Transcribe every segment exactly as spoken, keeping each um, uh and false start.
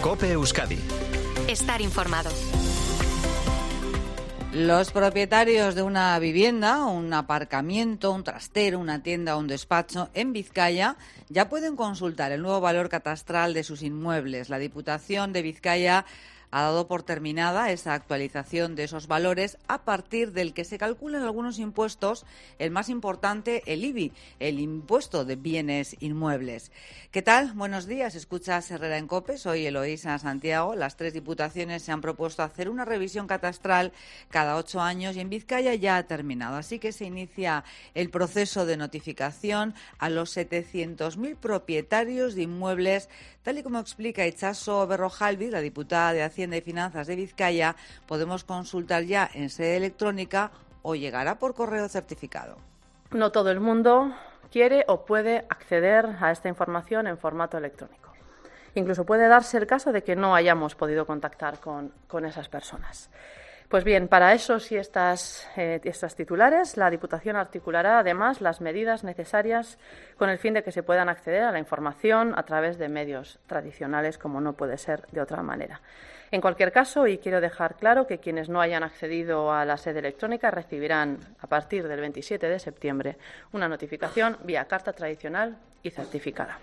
COPE Euskadi. Estar informado. Los propietarios de una vivienda, un aparcamiento, un trastero, una tienda o un despacho en Vizcaya ya pueden consultar el nuevo valor catastral de sus inmuebles. La Diputación de Vizcaya ha dado por terminada esa actualización de esos valores a partir del que se calculan algunos impuestos, el más importante, el I B I, el impuesto de bienes inmuebles. ¿Qué tal? Buenos días, escuchas Herrera en COPE, soy Eloísa Santiago. Las tres diputaciones se han propuesto hacer una revisión catastral cada ocho años y en Vizcaya ya ha terminado, así que se inicia el proceso de notificación a los setecientos mil propietarios de inmuebles, tal y como explica Itxaso Berrojalbiz, la diputada de Hacienda y Finanzas de Vizcaya. Podemos consultar ya en sede electrónica o llegará por correo certificado. No todo el mundo quiere o puede acceder a esta información en formato electrónico. Incluso puede darse el caso de que no hayamos podido contactar con, con esas personas. Pues bien, para esos y estas, eh, estas titulares, la Diputación articulará además las medidas necesarias con el fin de que se puedan acceder a la información a través de medios tradicionales, como no puede ser de otra manera. En cualquier caso, y quiero dejar claro que quienes no hayan accedido a la sede electrónica recibirán a partir del veintisiete de septiembre una notificación vía carta tradicional y certificada.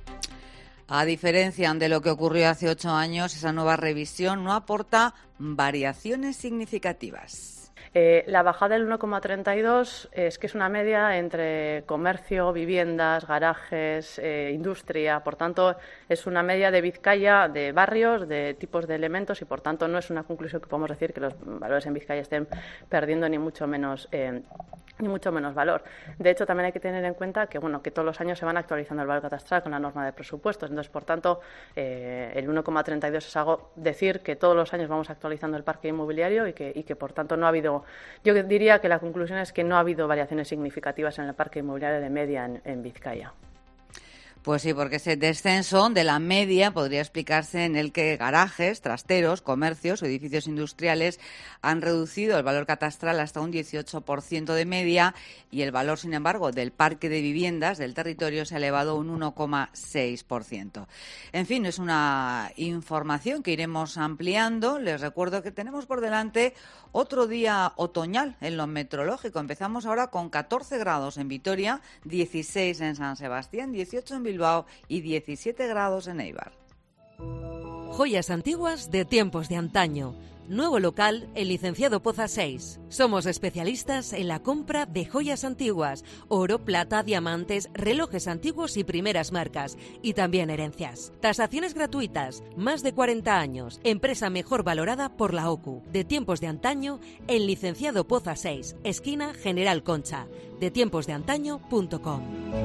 A diferencia de lo que ocurrió hace ocho años, esa nueva revisión no aporta variaciones significativas. Eh, la bajada del uno coma treinta y dos es que es una media entre comercio, viviendas, garajes, eh, industria. Por tanto, es una media de Vizcaya, de barrios, de tipos de elementos y, por tanto, no es una conclusión que podemos decir que los valores en Vizcaya estén perdiendo ni mucho menos eh, ni mucho menos valor. De hecho, también hay que tener en cuenta que, bueno, que todos los años se van actualizando el valor catastral con la norma de presupuestos. Entonces, por tanto, eh, el uno coma treinta y dos es algo decir que todos los años vamos actualizando el parque inmobiliario y que, y que por tanto, no ha habido. Yo diría que la conclusión es que no ha habido variaciones significativas en el parque inmobiliario de media en, en Vizcaya. Pues sí, porque ese descenso de la media podría explicarse en el que garajes, trasteros, comercios o edificios industriales han reducido el valor catastral hasta un dieciocho por ciento de media y el valor, sin embargo, del parque de viviendas del territorio se ha elevado un uno coma seis por ciento. En fin, es una información que iremos ampliando. Les recuerdo que tenemos por delante otro día otoñal en lo meteorológico. Empezamos ahora con catorce grados en Vitoria, dieciséis en San Sebastián, dieciocho en Bilbao y diecisiete grados en Eibar. Joyas antiguas de tiempos de antaño. Nuevo local, el Licenciado Poza seis. Somos especialistas en la compra de joyas antiguas, oro, plata, diamantes, relojes antiguos y primeras marcas, y también herencias. Tasaciones gratuitas, más de cuarenta años, empresa mejor valorada por la O C U. De tiempos de antaño, el Licenciado Poza seis, esquina General Concha, de tiempos de antaño punto com.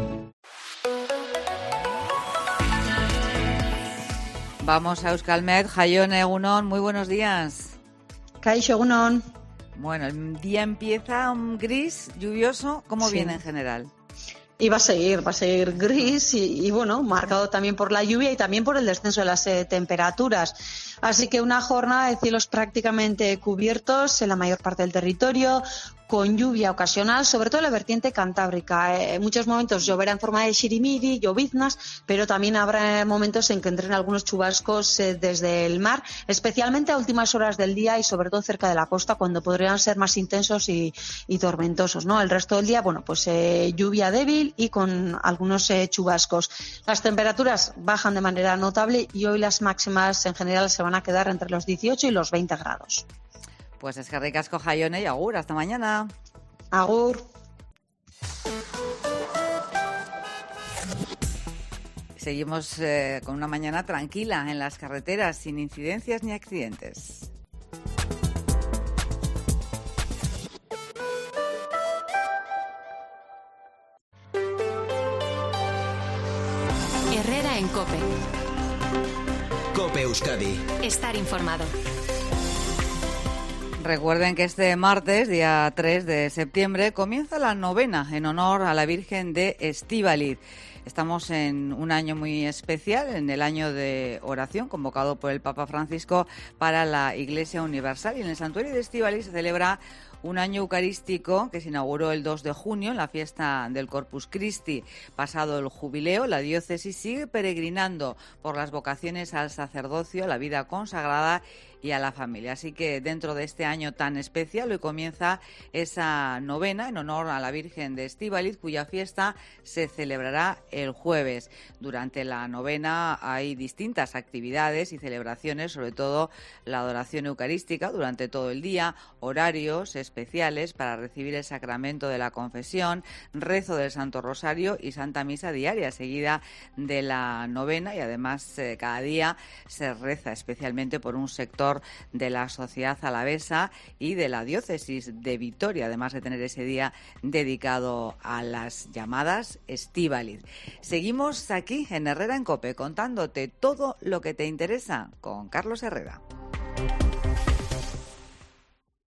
Vamos a Euskalmet. Jaione Egunon, muy buenos días. Kaixo Egunon. Bueno, el día empieza gris, lluvioso. ¿Cómo Sí. viene en general? Y va a seguir, va a seguir gris y, y bueno, marcado también por la lluvia y también por el descenso de las eh, temperaturas. Así que una jornada de cielos prácticamente cubiertos en la mayor parte del territorio, con lluvia ocasional, sobre todo en la vertiente cantábrica. Eh, en muchos momentos lloverá en forma de xirimiri, lloviznas, pero también habrá momentos en que entren algunos chubascos eh, desde el mar, especialmente a últimas horas del día y sobre todo cerca de la costa, cuando podrían ser más intensos y, y tormentosos, ¿no? El resto del día, bueno, pues eh, lluvia débil y con algunos eh, chubascos. Las temperaturas bajan de manera notable y hoy las máximas en general se van a quedar entre los dieciocho y los veinte grados. Pues es que ricasco, Jaione, y agur, hasta mañana. Agur. Seguimos eh, con una mañana tranquila en las carreteras, sin incidencias ni accidentes. Herrera en COPE. COPE Euskadi. Estar informado. Recuerden que este martes, día tres de septiembre, comienza la novena en honor a la Virgen de Estíbaliz. Estamos en un año muy especial, en el año de oración convocado por el Papa Francisco para la Iglesia Universal, y en el Santuario de Estíbaliz se celebra Un año eucarístico que se inauguró el dos de junio en la fiesta del Corpus Christi. Pasado el jubileo, la diócesis sigue peregrinando por las vocaciones al sacerdocio, a la vida consagrada y a la familia. Así que dentro de este año tan especial, hoy comienza esa novena en honor a la Virgen de Estíbaliz, cuya fiesta se celebrará el jueves. Durante la novena hay distintas actividades y celebraciones, sobre todo la adoración eucarística durante todo el día, horarios especiales para recibir el sacramento de la confesión, rezo del Santo Rosario y Santa Misa diaria, seguida de la novena, y además eh, cada día se reza especialmente por un sector de la sociedad alavesa y de la diócesis de Vitoria, además de tener ese día dedicado a las llamadas Estíbaliz. Seguimos aquí en Herrera en COPE contándote todo lo que te interesa con Carlos Herrera.